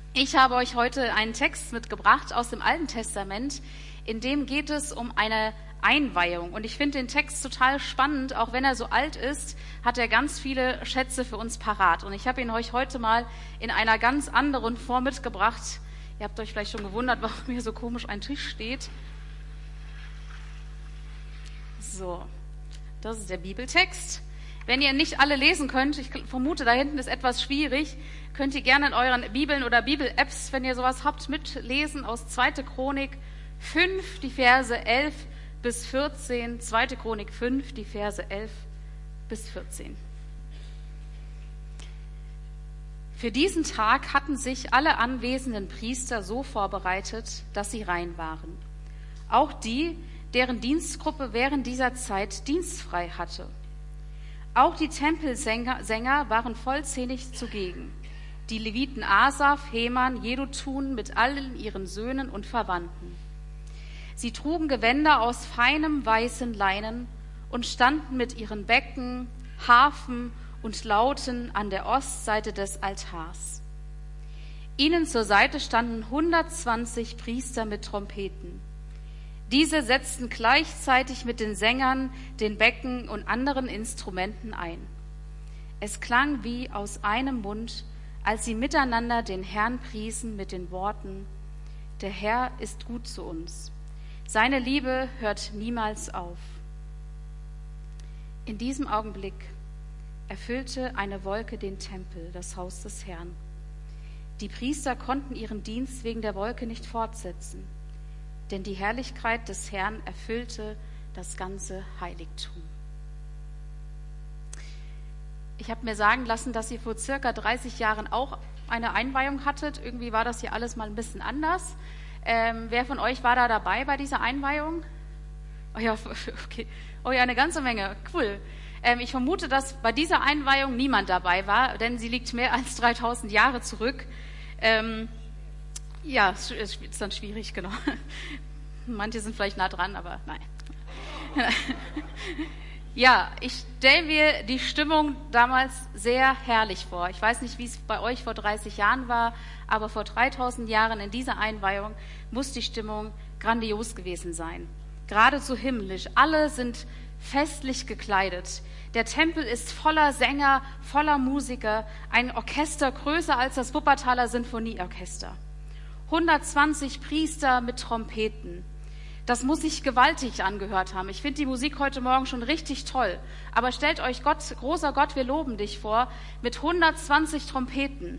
Ich habe euch heute einen Text mitgebracht aus dem Alten Testament, in dem geht es um eine Einweihung. Und ich finde den Text total spannend, auch wenn er so alt ist, hat er ganz viele Schätze für uns parat. Und ich habe ihn euch heute mal in einer ganz anderen Form mitgebracht. Ihr habt euch vielleicht schon gewundert, warum hier so komisch ein Tisch steht. So, das ist der Bibeltext. Wenn ihr nicht alle lesen könnt, ich vermute, da hinten ist etwas schwierig, könnt ihr gerne in euren Bibeln oder Bibel-Apps, wenn ihr sowas habt, mitlesen aus 2. Chronik 5, die Verse 11 bis 14. 2. Chronik 5, die Verse 11 bis 14. Für diesen Tag hatten sich alle anwesenden Priester so vorbereitet, dass sie rein waren. Auch die, deren Dienstgruppe während dieser Zeit dienstfrei hatte. Auch die Tempelsänger waren vollzählig zugegen. Die Leviten Asaf, Heman, Jedutun mit allen ihren Söhnen und Verwandten. Sie trugen Gewänder aus feinem weißen Leinen und standen mit ihren Becken, Harfen und Lauten an der Ostseite des Altars. Ihnen zur Seite standen 120 Priester mit Trompeten. Diese setzten gleichzeitig mit den Sängern, den Becken und anderen Instrumenten ein. Es klang wie aus einem Mund, als sie miteinander den Herrn priesen mit den Worten: Der Herr ist gut zu uns. Seine Liebe hört niemals auf. In diesem Augenblick erfüllte eine Wolke den Tempel, das Haus des Herrn. Die Priester konnten ihren Dienst wegen der Wolke nicht fortsetzen, denn die Herrlichkeit des Herrn erfüllte das ganze Heiligtum. Ich habe mir sagen lassen, dass ihr vor circa 30 Jahren auch eine Einweihung hattet. Irgendwie war das hier alles mal ein bisschen anders. Wer von euch war da dabei bei dieser Einweihung? Oh ja, okay. Oh ja, eine ganze Menge. Cool. Ich vermute, dass bei dieser Einweihung niemand dabei war, denn sie liegt mehr als 3000 Jahre zurück. Ja, es ist dann schwierig, genau. Manche sind vielleicht nah dran, aber nein. Ja, ich stelle mir die Stimmung damals sehr herrlich vor. Ich weiß nicht, wie es bei euch vor 30 Jahren war, aber vor 3000 Jahren in dieser Einweihung muss die Stimmung grandios gewesen sein. Geradezu himmlisch. Alle sind festlich gekleidet. Der Tempel ist voller Sänger, voller Musiker. Ein Orchester größer als das Wuppertaler Sinfonieorchester. 120 Priester mit Trompeten. Das muss sich gewaltig angehört haben. Ich finde die Musik heute Morgen schon richtig toll. Aber stellt euch Gott, großer Gott, wir loben dich vor, mit 120 Trompeten.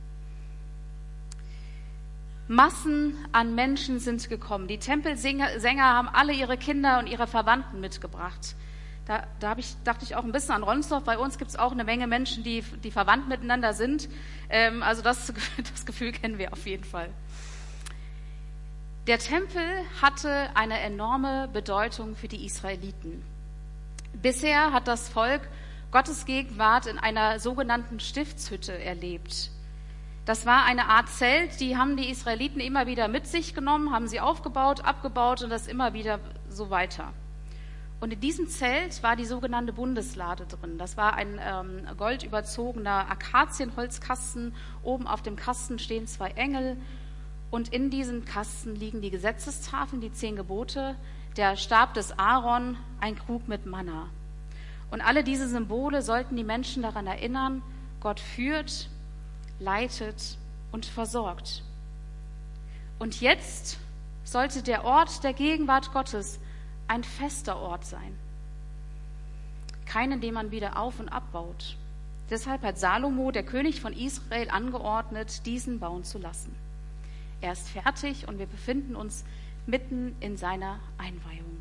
Massen an Menschen sind gekommen. Die Tempelsänger haben alle ihre Kinder und ihre Verwandten mitgebracht. Da dachte ich auch ein bisschen an Ronsdorf. Bei uns gibt es auch eine Menge Menschen, die verwandt miteinander sind. Also das Gefühl kennen wir auf jeden Fall. Der Tempel hatte eine enorme Bedeutung für die Israeliten. Bisher hat das Volk Gottes Gegenwart in einer sogenannten Stiftshütte erlebt. Das war eine Art Zelt, die haben die Israeliten immer wieder mit sich genommen, haben sie aufgebaut, abgebaut und das immer wieder so weiter. Und in diesem Zelt war die sogenannte Bundeslade drin. Das war ein goldüberzogener Akazienholzkasten. Oben auf dem Kasten stehen 2 Engel. Und in diesem Kasten liegen die Gesetzestafeln, die 10 Gebote, der Stab des Aaron, ein Krug mit Manna. Und alle diese Symbole sollten die Menschen daran erinnern, Gott führt, leitet und versorgt. Und jetzt sollte der Ort der Gegenwart Gottes ein fester Ort sein. Keinen, den man wieder auf- und abbaut. Deshalb hat Salomo, der König von Israel, angeordnet, diesen bauen zu lassen. Er ist fertig und wir befinden uns mitten in seiner Einweihung.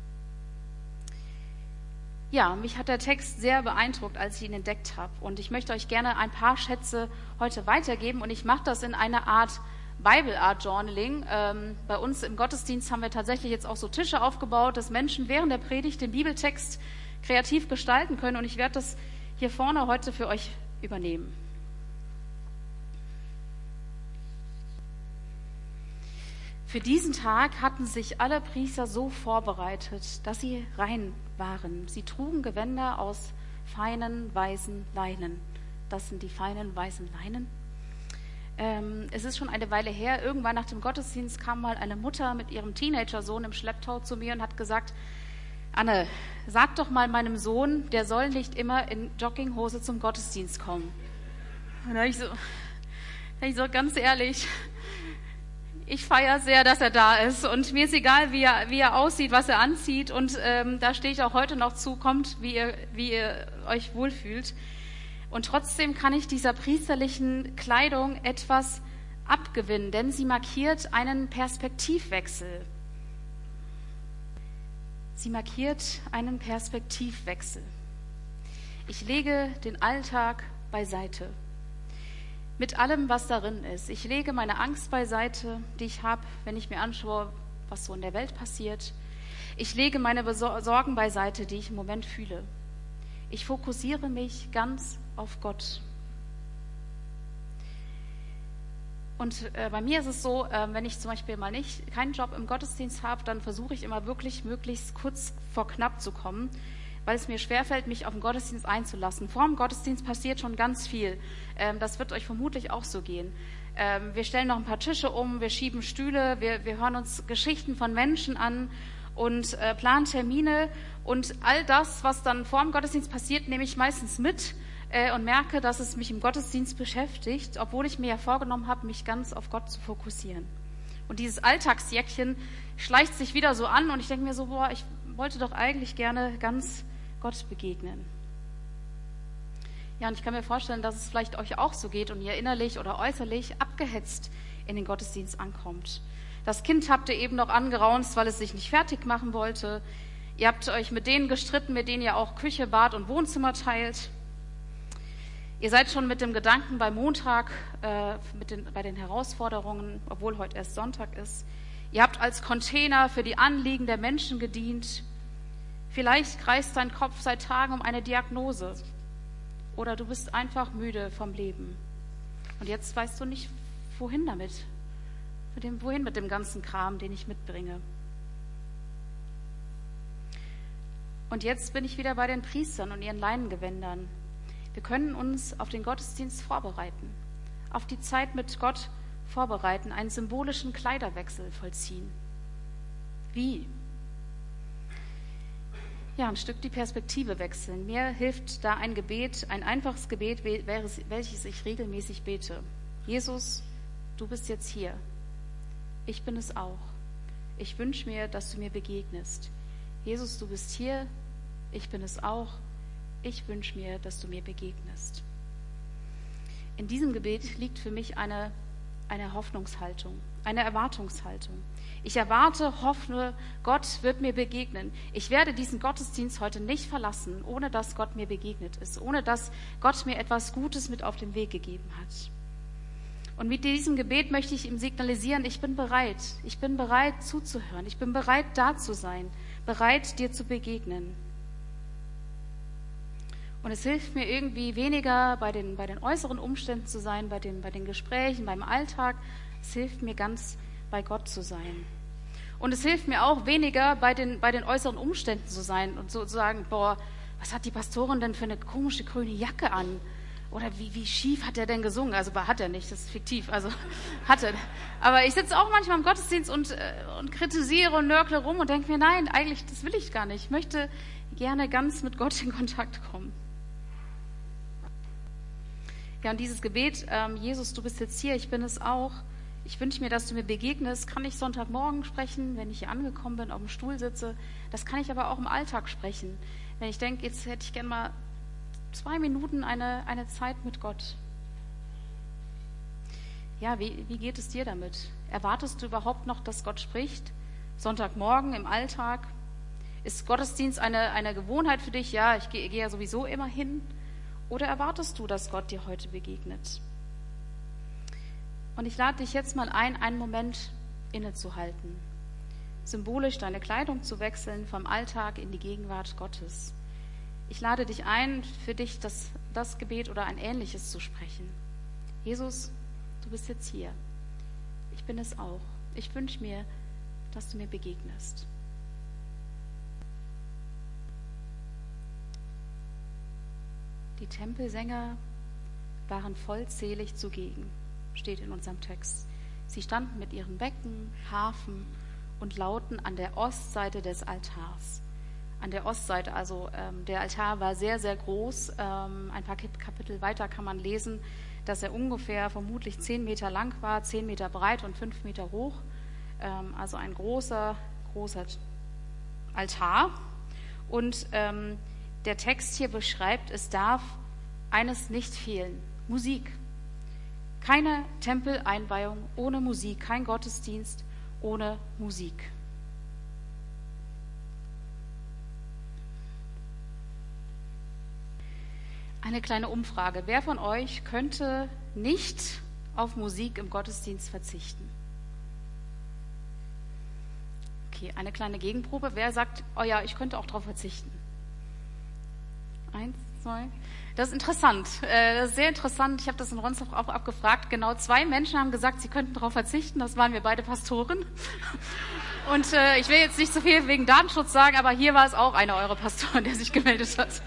Ja, mich hat der Text sehr beeindruckt, als ich ihn entdeckt habe. Und ich möchte euch gerne ein paar Schätze heute weitergeben. Und ich mache das in einer Art Bible Art Journaling. Bei uns im Gottesdienst haben wir tatsächlich jetzt auch so Tische aufgebaut, dass Menschen während der Predigt den Bibeltext kreativ gestalten können. Und ich werde das hier vorne heute für euch übernehmen. Für diesen Tag hatten sich alle Priester so vorbereitet, dass sie rein waren. Sie trugen Gewänder aus feinen weißen Leinen. Das sind die feinen weißen Leinen. Es ist schon eine Weile her, irgendwann nach dem Gottesdienst kam mal eine Mutter mit ihrem Teenager-Sohn im Schlepptau zu mir und hat gesagt, Anne, sag doch mal meinem Sohn, der soll nicht immer in Jogginghose zum Gottesdienst kommen. Und da ich so ganz ehrlich, ich feiere sehr, dass er da ist und mir ist egal, wie er aussieht, was er anzieht und da stehe ich auch heute noch zu, kommt, wie ihr euch wohlfühlt. Und trotzdem kann ich dieser priesterlichen Kleidung etwas abgewinnen, denn sie markiert einen Perspektivwechsel. Sie markiert einen Perspektivwechsel. Ich lege den Alltag beiseite. Mit allem, was darin ist. Ich lege meine Angst beiseite, die ich habe, wenn ich mir anschaue, was so in der Welt passiert. Ich lege meine Sorgen beiseite, die ich im Moment fühle. Ich fokussiere mich ganz auf Gott. Und bei mir ist es so, wenn ich zum Beispiel mal keinen Job im Gottesdienst habe, dann versuche ich immer wirklich möglichst kurz vor knapp zu kommen, weil es mir schwerfällt, mich auf den Gottesdienst einzulassen. Vor dem Gottesdienst passiert schon ganz viel. Das wird euch vermutlich auch so gehen. Wir stellen noch ein paar Tische um, wir schieben Stühle, wir hören uns Geschichten von Menschen an und planen Termine. Und all das, was dann vor dem Gottesdienst passiert, nehme ich meistens mit und merke, dass es mich im Gottesdienst beschäftigt, obwohl ich mir ja vorgenommen habe, mich ganz auf Gott zu fokussieren. Und dieses Alltagsjäckchen schleicht sich wieder so an und ich denke mir so, ich wollte doch eigentlich gerne ganz Gott begegnen. Ja, und ich kann mir vorstellen, dass es vielleicht euch auch so geht und ihr innerlich oder äußerlich abgehetzt in den Gottesdienst ankommt. Das Kind habt ihr eben noch angeraunzt, weil es sich nicht fertig machen wollte. Ihr habt euch mit denen gestritten, mit denen ihr auch Küche, Bad und Wohnzimmer teilt. Ihr seid schon mit dem Gedanken bei Montag, bei den Herausforderungen, obwohl heute erst Sonntag ist. Ihr habt als Container für die Anliegen der Menschen gedient. Vielleicht kreist dein Kopf seit Tagen um eine Diagnose. Oder du bist einfach müde vom Leben. Und jetzt weißt du nicht, wohin damit. Wohin mit dem ganzen Kram, den ich mitbringe. Und jetzt bin ich wieder bei den Priestern und ihren Leinengewändern. Wir können uns auf den Gottesdienst vorbereiten, auf die Zeit mit Gott vorbereiten, einen symbolischen Kleiderwechsel vollziehen. Wie? Ja, ein Stück die Perspektive wechseln. Mir hilft da ein Gebet, ein einfaches Gebet, welches ich regelmäßig bete. Jesus, du bist jetzt hier. Ich bin es auch. Ich wünsche mir, dass du mir begegnest. Jesus, du bist hier. Ich bin es auch. Ich wünsche mir, dass du mir begegnest. In diesem Gebet liegt für mich eine Hoffnungshaltung, eine Erwartungshaltung. Ich erwarte, hoffe, Gott wird mir begegnen. Ich werde diesen Gottesdienst heute nicht verlassen, ohne dass Gott mir begegnet ist, ohne dass Gott mir etwas Gutes mit auf den Weg gegeben hat. Und mit diesem Gebet möchte ich ihm signalisieren, ich bin bereit zuzuhören, ich bin bereit da zu sein, bereit dir zu begegnen. Und es hilft mir irgendwie weniger bei den äußeren Umständen zu sein, bei den Gesprächen, beim Alltag. Es hilft mir ganz bei Gott zu sein. Und es hilft mir auch weniger bei den äußeren Umständen zu sein und so zu sagen, was hat die Pastorin denn für eine komische grüne Jacke an? Oder wie schief hat er denn gesungen? Also hat er nicht, das ist fiktiv, also hat er. Aber ich sitze auch manchmal im Gottesdienst und kritisiere und nörgle rum und denke mir, nein, eigentlich, das will ich gar nicht. Ich möchte gerne ganz mit Gott in Kontakt kommen. Ja, und dieses Gebet, Jesus, du bist jetzt hier, ich bin es auch. Ich wünsche mir, dass du mir begegnest, kann ich Sonntagmorgen sprechen, wenn ich hier angekommen bin, auf dem Stuhl sitze. Das kann ich aber auch im Alltag sprechen. Wenn ich denke, jetzt hätte ich gerne mal 2 Minuten eine Zeit mit Gott. Ja, wie geht es dir damit? Erwartest du überhaupt noch, dass Gott spricht? Sonntagmorgen im Alltag? Ist Gottesdienst eine Gewohnheit für dich? Ja, ich gehe ja sowieso immer hin. Oder erwartest du, dass Gott dir heute begegnet? Und ich lade dich jetzt mal ein, einen Moment innezuhalten. Symbolisch deine Kleidung zu wechseln vom Alltag in die Gegenwart Gottes. Ich lade dich ein, für dich das Gebet oder ein ähnliches zu sprechen. Jesus, du bist jetzt hier. Ich bin es auch. Ich wünsche mir, dass du mir begegnest. Die Tempelsänger waren vollzählig zugegen. steht in unserem Text. Sie standen mit ihren Becken, Harfen und Lauten an der Ostseite des Altars. An der Ostseite, also der Altar war sehr, sehr groß. Ein paar Kapitel weiter kann man lesen, dass er ungefähr vermutlich 10 Meter lang war, 10 Meter breit und 5 Meter hoch. Also ein großer Altar. Und der Text hier beschreibt, es darf eines nicht fehlen: Musik. Keine Tempeleinweihung ohne Musik, kein Gottesdienst ohne Musik. Eine kleine Umfrage. Wer von euch könnte nicht auf Musik im Gottesdienst verzichten? Okay, eine kleine Gegenprobe. Wer sagt, oh ja, ich könnte auch darauf verzichten? 1, 2. Das ist interessant. Das ist sehr interessant. Ich habe das in Ronsdorf auch abgefragt. Genau 2 Menschen haben gesagt, sie könnten darauf verzichten. Das waren wir beide Pastoren. Und ich will jetzt nicht so viel wegen Datenschutz sagen, aber hier war es auch einer eurer Pastoren, der sich gemeldet hat.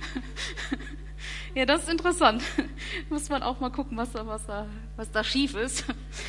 Ja, das ist interessant. Muss man auch mal gucken, was da schief ist.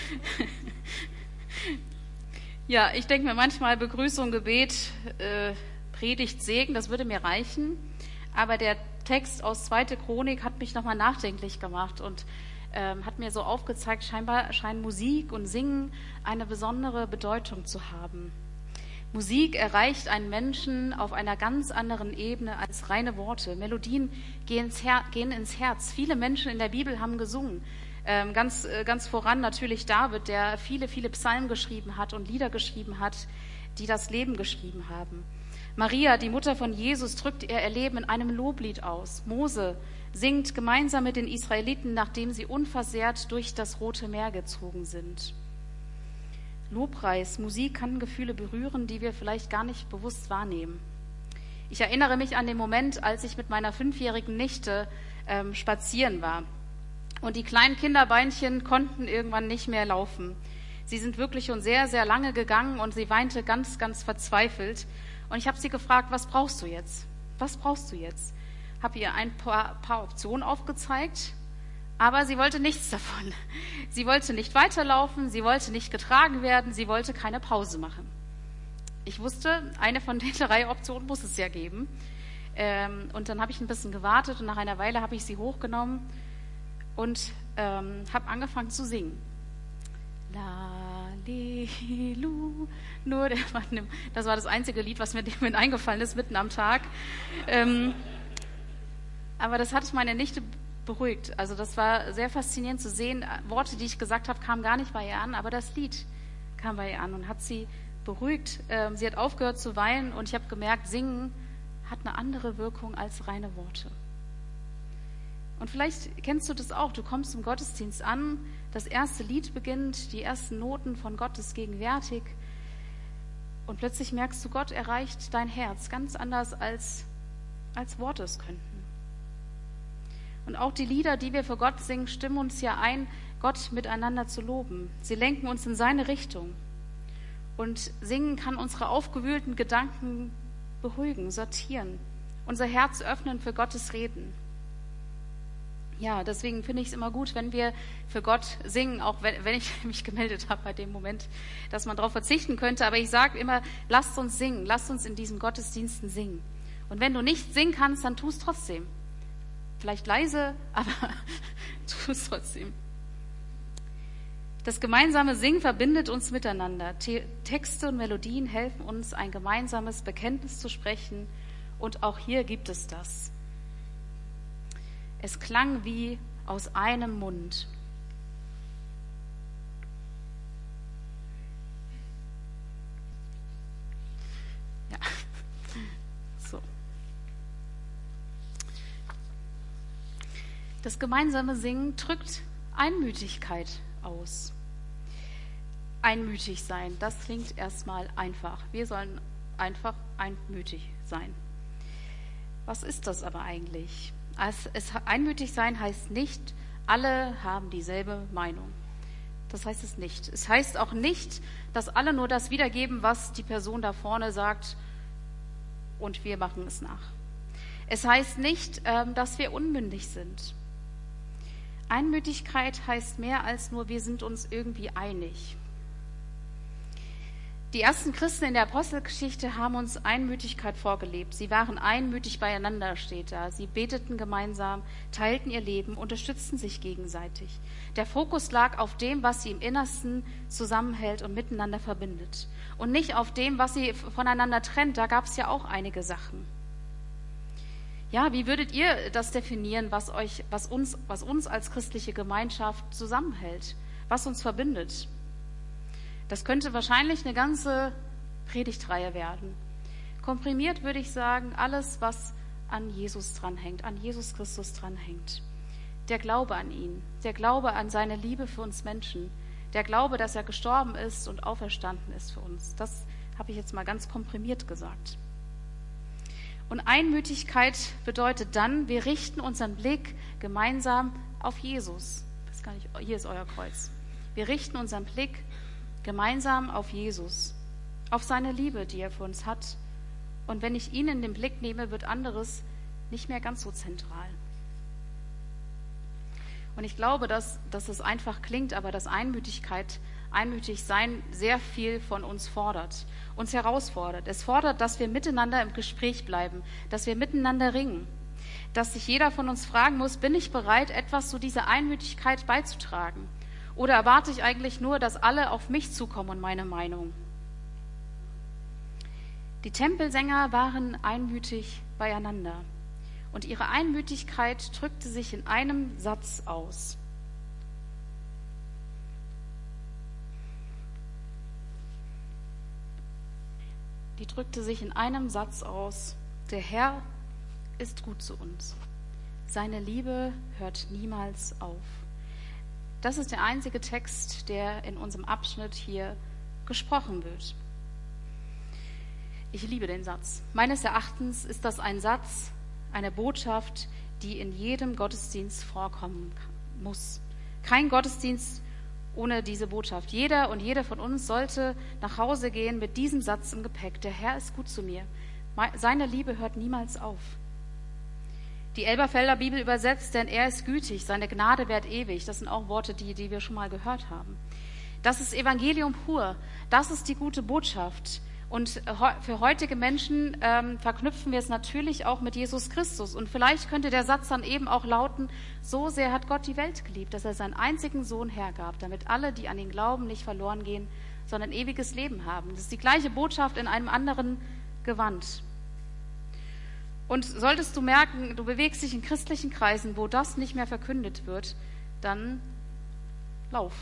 Ja, ich denke mir manchmal Begrüßung, Gebet, Predigt, Segen, das würde mir reichen. Aber der Text aus 2. Chronik hat mich nochmal nachdenklich gemacht und hat mir so aufgezeigt, scheinbar scheinen Musik und Singen eine besondere Bedeutung zu haben. Musik erreicht einen Menschen auf einer ganz anderen Ebene als reine Worte. Melodien gehen ins Herz. Viele Menschen in der Bibel haben gesungen. Ganz voran natürlich David, der viele, viele Psalmen geschrieben hat und Lieder geschrieben hat, die das Leben geschrieben haben. Maria, die Mutter von Jesus, drückt ihr Erleben in einem Loblied aus. Mose singt gemeinsam mit den Israeliten, nachdem sie unversehrt durch das Rote Meer gezogen sind. Lobpreis, Musik kann Gefühle berühren, die wir vielleicht gar nicht bewusst wahrnehmen. Ich erinnere mich an den Moment, als ich mit meiner 5-jährigen Nichte spazieren war. Und die kleinen Kinderbeinchen konnten irgendwann nicht mehr laufen. Sie sind wirklich schon sehr, sehr lange gegangen und sie weinte ganz, ganz verzweifelt. Und ich habe sie gefragt, was brauchst du jetzt? Was brauchst du jetzt? Habe ihr ein paar Optionen aufgezeigt, aber sie wollte nichts davon. Sie wollte nicht weiterlaufen, sie wollte nicht getragen werden, sie wollte keine Pause machen. Ich wusste, eine von den 3 Optionen muss es ja geben. Und dann habe ich ein bisschen gewartet und nach einer Weile habe ich sie hochgenommen und habe angefangen zu singen. Lalilu, nur der Mann. Das war das einzige Lied, was mir dem eingefallen ist, mitten am Tag. Aber das hat meine Nichte beruhigt. Also das war sehr faszinierend zu sehen. Worte, die ich gesagt habe, kamen gar nicht bei ihr an, aber das Lied kam bei ihr an und hat sie beruhigt. Sie hat aufgehört zu weinen und ich habe gemerkt, Singen hat eine andere Wirkung als reine Worte. Und vielleicht kennst du das auch. Du kommst im Gottesdienst an, das erste Lied beginnt, die ersten Noten von Gott ist gegenwärtig und plötzlich merkst du, Gott erreicht dein Herz ganz anders als Worte es könnten. Und auch die Lieder, die wir für Gott singen, stimmen uns ja ein, Gott miteinander zu loben. Sie lenken uns in seine Richtung. Und Singen kann unsere aufgewühlten Gedanken beruhigen, sortieren, unser Herz öffnen für Gottes Reden. Ja, deswegen finde ich es immer gut, wenn wir für Gott singen, auch wenn ich mich gemeldet habe bei dem Moment, dass man darauf verzichten könnte. Aber ich sage immer, lasst uns singen, lasst uns in diesen Gottesdiensten singen. Und wenn du nicht singen kannst, dann tu es trotzdem. Vielleicht leise, aber tu es trotzdem. Das gemeinsame Singen verbindet uns miteinander. Texte und Melodien helfen uns, ein gemeinsames Bekenntnis zu sprechen. Und auch hier gibt es das. Es klang wie aus einem Mund. Ja, so. Das gemeinsame Singen drückt Einmütigkeit aus. Einmütig sein, das klingt erstmal einfach. Wir sollen einfach einmütig sein. Was ist das aber eigentlich? Einmütig sein heißt nicht, alle haben dieselbe Meinung. Das heißt es nicht. Es heißt auch nicht, dass alle nur das wiedergeben, was die Person da vorne sagt und wir machen es nach. Es heißt nicht, dass wir unmündig sind. Einmütigkeit heißt mehr als nur, wir sind uns irgendwie einig. Die ersten Christen in der Apostelgeschichte haben uns Einmütigkeit vorgelebt. Sie waren einmütig beieinander, steht da. Sie beteten gemeinsam, teilten ihr Leben, unterstützten sich gegenseitig. Der Fokus lag auf dem, was sie im Innersten zusammenhält und miteinander verbindet. Und nicht auf dem, was sie voneinander trennt. Da gab es ja auch einige Sachen. Ja, wie würdet ihr das definieren, was uns als christliche Gemeinschaft zusammenhält, was uns verbindet? Das könnte wahrscheinlich eine ganze Predigtreihe werden. Komprimiert würde ich sagen, alles, was an Jesus dranhängt, an Jesus Christus dranhängt. Der Glaube an ihn, der Glaube an seine Liebe für uns Menschen, der Glaube, dass er gestorben ist und auferstanden ist für uns. Das habe ich jetzt mal ganz komprimiert gesagt. Und Einmütigkeit bedeutet dann, wir richten unseren Blick gemeinsam auf Jesus. Ich weiß gar nicht, hier ist euer Kreuz. Wir richten unseren Blick gemeinsam auf Jesus, auf seine Liebe, die er für uns hat. Und wenn ich ihn in den Blick nehme, wird anderes nicht mehr ganz so zentral. Und ich glaube, dass es einfach klingt, aber dass einmütig sein sehr viel von uns fordert, uns herausfordert. Es fordert, dass wir miteinander im Gespräch bleiben, dass wir miteinander ringen, dass sich jeder von uns fragen muss, bin ich bereit, etwas zu dieser Einmütigkeit beizutragen? Oder erwarte ich eigentlich nur, dass alle auf mich zukommen und meine Meinung? Die Tempelsänger waren einmütig beieinander. Und ihre Einmütigkeit drückte sich in einem Satz aus. Die drückte sich in einem Satz aus. Der Herr ist gut zu uns. Seine Liebe hört niemals auf. Das ist der einzige Text, der in unserem Abschnitt hier gesprochen wird. Ich liebe den Satz. Meines Erachtens ist das ein Satz, eine Botschaft, die in jedem Gottesdienst vorkommen muss. Kein Gottesdienst ohne diese Botschaft. Jeder und jede von uns sollte nach Hause gehen mit diesem Satz im Gepäck. Der Herr ist gut zu mir. Seine Liebe hört niemals auf. Die Elberfelder Bibel übersetzt, denn er ist gütig, seine Gnade währt ewig. Das sind auch Worte, die wir schon mal gehört haben. Das ist Evangelium pur. Das ist die gute Botschaft. Und für heutige Menschen verknüpfen wir es natürlich auch mit Jesus Christus. Und vielleicht könnte der Satz dann eben auch lauten, so sehr hat Gott die Welt geliebt, dass er seinen einzigen Sohn hergab, damit alle, die an ihn glauben, nicht verloren gehen, sondern ewiges Leben haben. Das ist die gleiche Botschaft in einem anderen Gewand. Und solltest du merken, du bewegst dich in christlichen Kreisen, wo das nicht mehr verkündet wird, dann lauf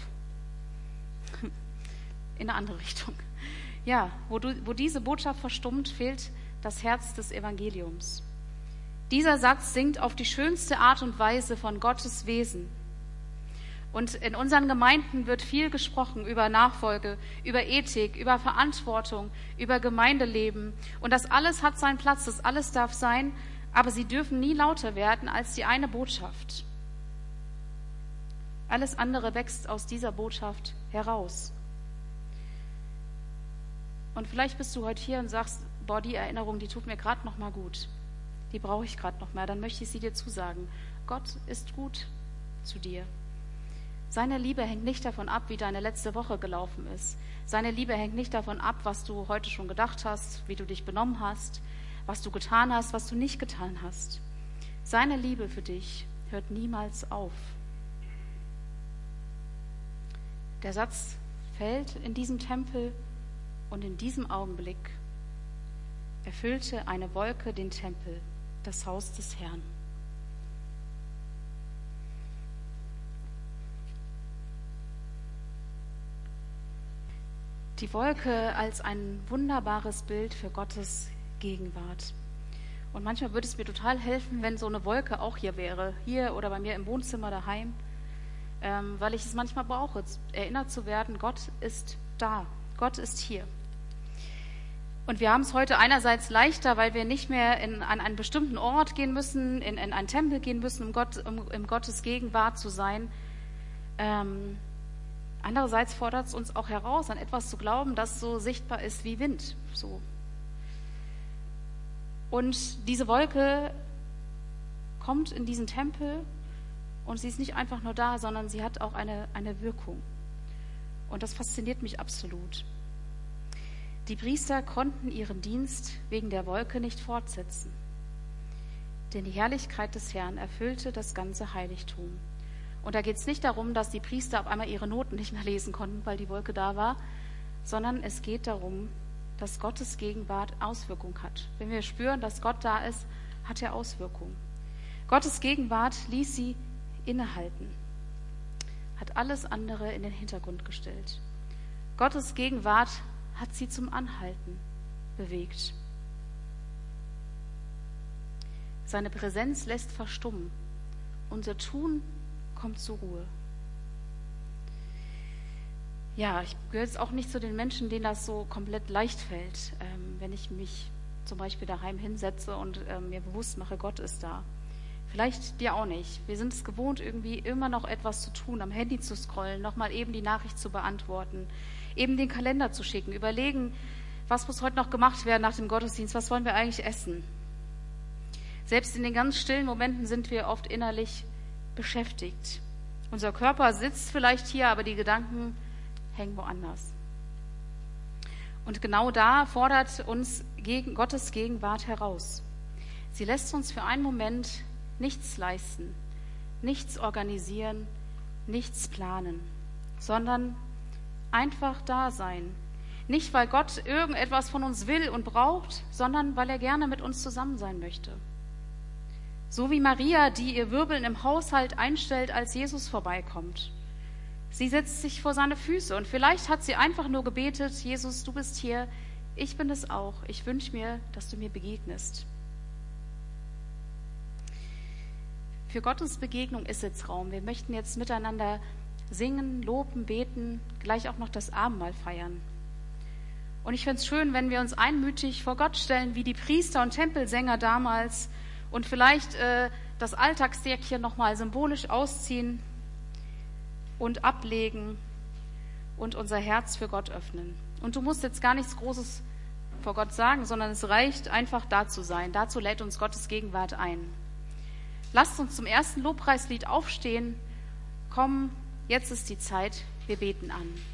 in eine andere Richtung. Ja, wo diese Botschaft verstummt, fehlt das Herz des Evangeliums. Dieser Satz singt auf die schönste Art und Weise von Gottes Wesen. Und in unseren Gemeinden wird viel gesprochen über Nachfolge, über Ethik, über Verantwortung, über Gemeindeleben. Und das alles hat seinen Platz, das alles darf sein, aber sie dürfen nie lauter werden als die eine Botschaft. Alles andere wächst aus dieser Botschaft heraus. Und vielleicht bist du heute hier und sagst, boah, die Erinnerung, die tut mir gerade noch mal gut. Die brauche ich gerade noch mal. Dann möchte ich sie dir zusagen. Gott ist gut zu dir. Seine Liebe hängt nicht davon ab, wie deine letzte Woche gelaufen ist. Seine Liebe hängt nicht davon ab, was du heute schon gedacht hast, wie du dich benommen hast, was du getan hast, was du nicht getan hast. Seine Liebe für dich hört niemals auf. Der Satz fällt in diesem Tempel und in diesem Augenblick erfüllte eine Wolke den Tempel, das Haus des Herrn. Die Wolke als ein wunderbares Bild für Gottes Gegenwart. Und manchmal würde es mir total helfen, wenn so eine Wolke auch hier wäre, hier oder bei mir im Wohnzimmer daheim, weil ich es manchmal brauche, erinnert zu werden, Gott ist da, Gott ist hier. Und wir haben es heute einerseits leichter, weil wir nicht mehr an einen bestimmten Ort gehen müssen, in einen Tempel gehen müssen, um in Gottes Gegenwart zu sein. Andererseits fordert es uns auch heraus, an etwas zu glauben, das so sichtbar ist wie Wind. So. Und diese Wolke kommt in diesen Tempel Und sie ist nicht einfach nur da, sondern sie hat auch eine Wirkung. Und das fasziniert mich absolut. Die Priester konnten ihren Dienst wegen der Wolke nicht fortsetzen, denn die Herrlichkeit des Herrn erfüllte das ganze Heiligtum. Und da geht es nicht darum, dass die Priester auf einmal ihre Noten nicht mehr lesen konnten, weil die Wolke da war, sondern es geht darum, dass Gottes Gegenwart Auswirkung hat. Wenn wir spüren, dass Gott da ist, hat er Auswirkung. Gottes Gegenwart ließ sie innehalten, hat alles andere in den Hintergrund gestellt. Gottes Gegenwart hat sie zum Anhalten bewegt. Seine Präsenz lässt verstummen. Unser Tun kommt zur Ruhe. Ja, ich gehöre jetzt auch nicht zu den Menschen, denen das so komplett leicht fällt, wenn ich mich zum Beispiel daheim hinsetze und mir bewusst mache, Gott ist da. Vielleicht dir auch nicht. Wir sind es gewohnt, irgendwie immer noch etwas zu tun, am Handy zu scrollen, nochmal eben die Nachricht zu beantworten, eben den Kalender zu schicken, überlegen, was muss heute noch gemacht werden nach dem Gottesdienst, was wollen wir eigentlich essen. Selbst in den ganz stillen Momenten sind wir oft innerlich beschäftigt. Unser Körper sitzt vielleicht hier, aber die Gedanken hängen woanders. Und genau da fordert uns Gottes Gegenwart heraus. Sie lässt uns für einen Moment nichts leisten, nichts organisieren, nichts planen, sondern einfach da sein. Nicht, weil Gott irgendetwas von uns will und braucht, sondern weil er gerne mit uns zusammen sein möchte. So wie Maria, die ihr Wirbeln im Haushalt einstellt, als Jesus vorbeikommt. Sie setzt sich vor seine Füße und vielleicht hat sie einfach nur gebetet, Jesus, du bist hier, ich bin es auch, ich wünsche mir, dass du mir begegnest. Für Gottes Begegnung ist jetzt Raum. Wir möchten jetzt miteinander singen, loben, beten, gleich auch noch das Abendmahl feiern. Und ich fände es schön, wenn wir uns einmütig vor Gott stellen, wie die Priester und Tempelsänger damals, und vielleicht das Alltagssäckchen nochmal symbolisch ausziehen und ablegen und unser Herz für Gott öffnen. Und du musst jetzt gar nichts Großes vor Gott sagen, sondern es reicht einfach da zu sein. Dazu lädt uns Gottes Gegenwart ein. Lasst uns zum ersten Lobpreislied aufstehen. Komm, jetzt ist die Zeit, wir beten an.